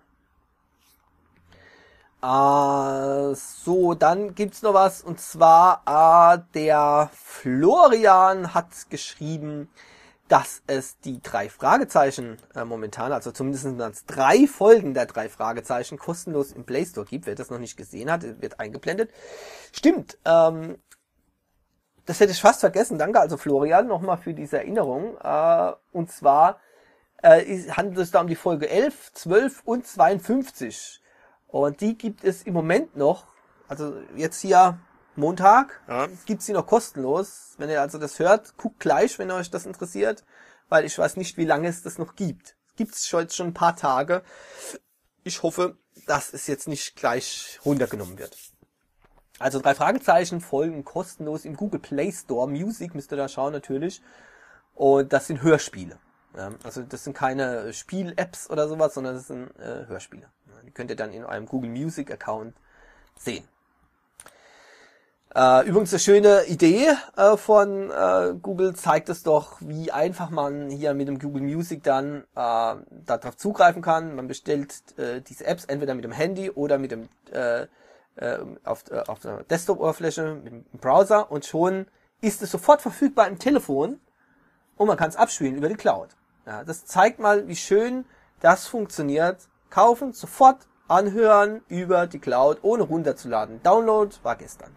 So, dann gibt's noch was, und zwar der Florian hat geschrieben, dass es die 3 Fragezeichen momentan, also zumindest 3 Folgen der 3 Fragezeichen kostenlos im Play Store gibt. Wer das noch nicht gesehen hat, wird eingeblendet. Stimmt, das hätte ich fast vergessen. Danke also Florian nochmal für diese Erinnerung. Und zwar handelt es da um die Folge 11, 12 und 52. Und die gibt es im Moment noch, also jetzt hier Montag, ja, gibt's die noch kostenlos. Wenn ihr also das hört, guckt gleich, wenn euch das interessiert, weil ich weiß nicht, wie lange es das noch gibt. Gibt's schon ein paar Tage. Ich hoffe, dass es jetzt nicht gleich runtergenommen wird. Also 3 Fragezeichen folgen kostenlos im Google Play Store. Music müsst ihr da schauen natürlich. Und das sind Hörspiele. Ja, also das sind keine Spiel-Apps oder sowas, sondern das sind Hörspiele. Die könnt ihr dann in eurem Google Music Account sehen. Übrigens eine schöne Idee von Google zeigt es doch, wie einfach man hier mit dem Google Music dann darauf zugreifen kann. Man bestellt diese Apps entweder mit dem Handy oder mit dem auf der Desktop-Oberfläche mit dem Browser und schon ist es sofort verfügbar im Telefon und man kann es abspielen über die Cloud. Ja, das zeigt mal, wie schön das funktioniert. Kaufen, sofort anhören über die Cloud, ohne runterzuladen. Download war gestern.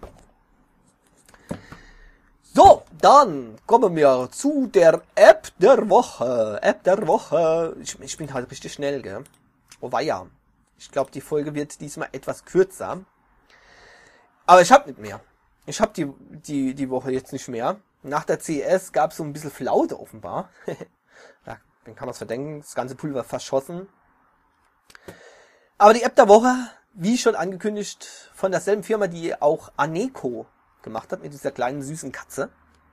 So, dann kommen wir zu der App der Woche. App der Woche. Ich bin halt richtig schnell, gell? Oh weia. Ich glaube, die Folge wird diesmal etwas kürzer. Aber ich habe nicht mehr. Ich habe die Woche jetzt nicht mehr. Nach der CES gab es so ein bisschen Flaute offenbar. Ja, dann kann man es verdenken. Das ganze Pulver verschossen. Aber die App der Woche, wie schon angekündigt, von derselben Firma, die auch Aneko gemacht hat, mit dieser kleinen süßen Katze.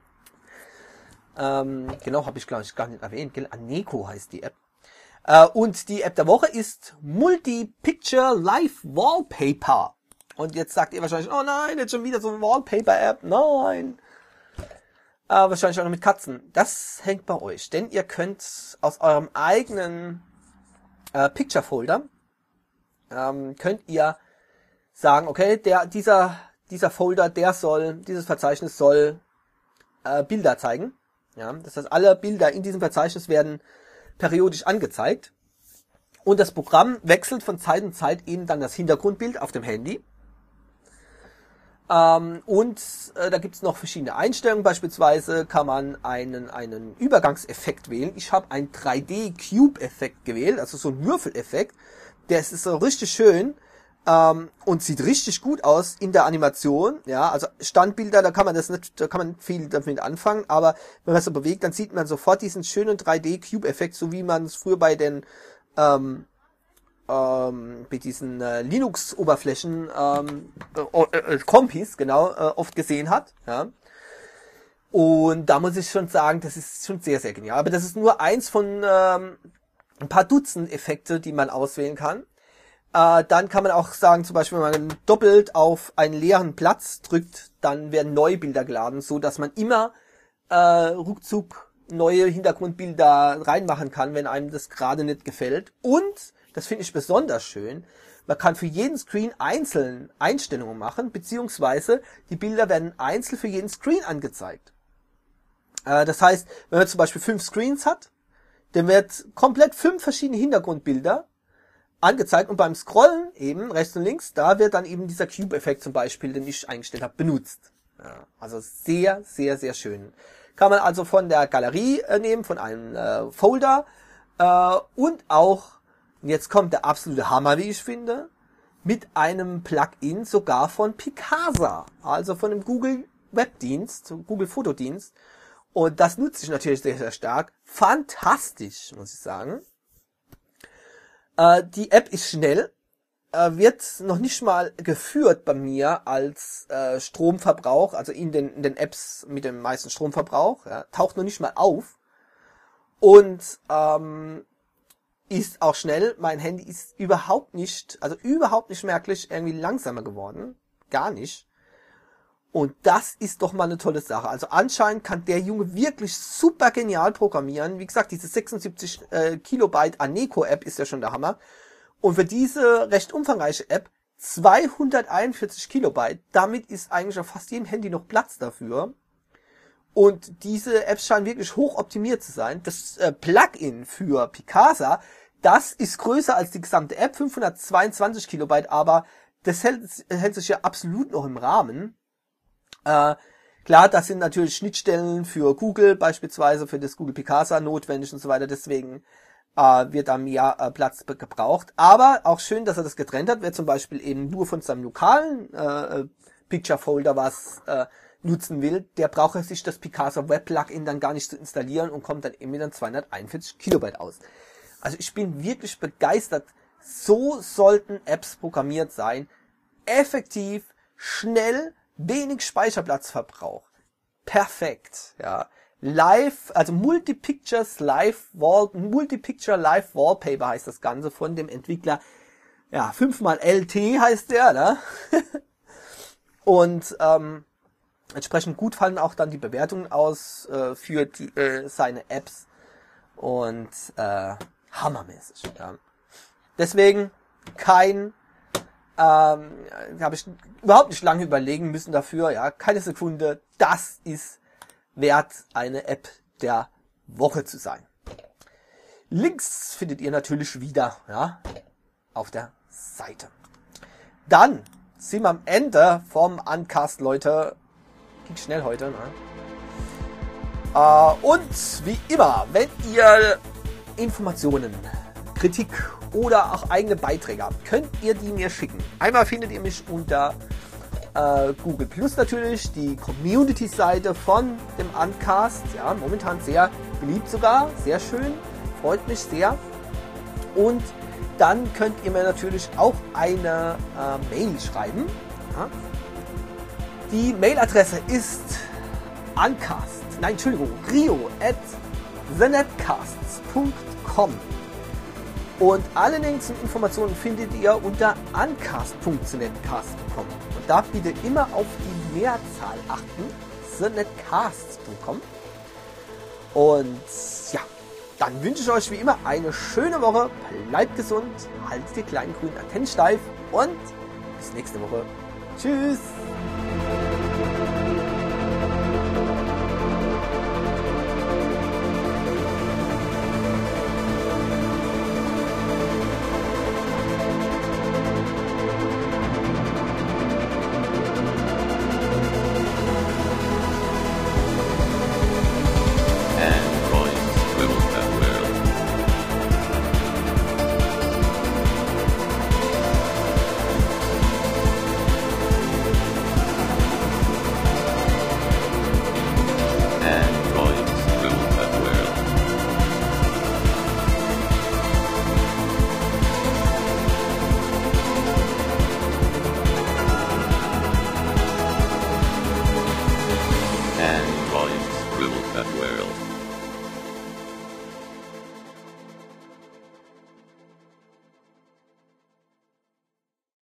Genau, habe ich glaube ich gar nicht erwähnt, gell? Aneko heißt die App. Und die App der Woche ist Multi-Picture Live Wallpaper. Und jetzt sagt ihr wahrscheinlich, oh nein, jetzt schon wieder so eine Wallpaper-App. Nein. Wahrscheinlich auch noch mit Katzen. Das hängt bei euch, denn ihr könnt aus eurem eigenen Picture-Folder könnt ihr sagen, okay, dieser Folder, dieses Verzeichnis soll Bilder zeigen. Ja, das heißt, alle Bilder in diesem Verzeichnis werden periodisch angezeigt. Und das Programm wechselt von Zeit zu Zeit eben dann das Hintergrundbild auf dem Handy. Da gibt's noch verschiedene Einstellungen. Beispielsweise kann man einen Übergangseffekt wählen. Ich habe einen 3D-Cube-Effekt gewählt, also so ein Würfeleffekt. Der ist so richtig schön. Und sieht richtig gut aus in der Animation, ja, also Standbilder, da kann man nicht viel damit anfangen, aber wenn man es so bewegt, dann sieht man sofort diesen schönen 3D-Cube-Effekt, so wie man es früher bei den mit diesen Linux-Oberflächen Compis, genau, oft gesehen hat, ja. Und da muss ich schon sagen, das ist schon sehr, sehr genial. Aber das ist nur eins von ein paar Dutzend Effekte, die man auswählen kann. Dann kann man auch sagen, zum Beispiel, wenn man doppelt auf einen leeren Platz drückt, dann werden neue Bilder geladen, so dass man immer ruckzuck neue Hintergrundbilder reinmachen kann, wenn einem das gerade nicht gefällt. Und, das finde ich besonders schön, man kann für jeden Screen einzeln Einstellungen machen, beziehungsweise die Bilder werden einzeln für jeden Screen angezeigt. Das heißt, wenn man zum Beispiel 5 Screens hat, dann wird komplett 5 verschiedene Hintergrundbilder angezeigt und beim Scrollen eben rechts und links, da wird dann eben dieser Cube-Effekt zum Beispiel, den ich eingestellt habe, benutzt. Ja, also sehr, sehr, sehr schön. Kann man also von der Galerie nehmen, von einem Folder und auch, jetzt kommt der absolute Hammer, wie ich finde, mit einem Plugin sogar von Picasa, also von dem Google Webdienst, Google Fotodienst. Und das nutze ich natürlich sehr, sehr stark. Fantastisch, muss ich sagen. Die App ist schnell, wird noch nicht mal geführt bei mir als Stromverbrauch, also in den Apps mit dem meisten Stromverbrauch, ja, taucht noch nicht mal auf und ist auch schnell. Mein Handy ist überhaupt nicht merklich irgendwie langsamer geworden, gar nicht. Und das ist doch mal eine tolle Sache. Also anscheinend kann der Junge wirklich super genial programmieren. Wie gesagt, diese 76 Kilobyte Aneco-App ist ja schon der Hammer. Und für diese recht umfangreiche App 241 Kilobyte. Damit ist eigentlich auf fast jedem Handy noch Platz dafür. Und diese Apps scheinen wirklich hoch optimiert zu sein. Das Plugin für Picasa, das ist größer als die gesamte App, 522 Kilobyte, aber das hält sich ja absolut noch im Rahmen. Klar, das sind natürlich Schnittstellen für Google, beispielsweise für das Google Picasa notwendig und so weiter, deswegen wird da mehr Platz gebraucht. Aber auch schön, dass er das getrennt hat, wer zum Beispiel eben nur von seinem lokalen Picture-Folder was nutzen will, der braucht sich das Picasa Web-Plugin dann gar nicht zu installieren und kommt dann eben mit dann 241 Kilobyte aus. Also ich bin wirklich begeistert. So sollten Apps programmiert sein. Effektiv, schnell, wenig Speicherplatzverbrauch. Perfekt, ja. Live, also Multipicture Live Wallpaper heißt das Ganze von dem Entwickler. Ja, 5xLT heißt der, ne? Und entsprechend gut fallen auch dann die Bewertungen aus für die, seine Apps. Und hammermäßig, ja. Deswegen habe ich überhaupt nicht lange überlegen müssen dafür, ja, keine Sekunde, das ist wert, eine App der Woche zu sein. Links findet ihr natürlich wieder, ja, auf der Seite. Dann sind wir am Ende vom Uncast, Leute. Ging schnell heute, ne? Und wie immer, wenn ihr Informationen, Kritik oder auch eigene Beiträge habt, könnt ihr die mir schicken. Einmal findet ihr mich unter Google Plus natürlich, die Community-Seite von dem Uncast, ja, momentan sehr beliebt sogar, sehr schön, freut mich sehr. Und dann könnt ihr mir natürlich auch eine Mail schreiben. Ja. Die Mailadresse ist rio@thenetcasts.com. Und alle Links und Informationen findet ihr unter uncast.thenetcasts.com. Und da bitte immer auf die Mehrzahl achten, thenetcasts.com. Und ja, dann wünsche ich euch wie immer eine schöne Woche, bleibt gesund, haltet die kleinen grünen Antennen steif und bis nächste Woche. Tschüss! World.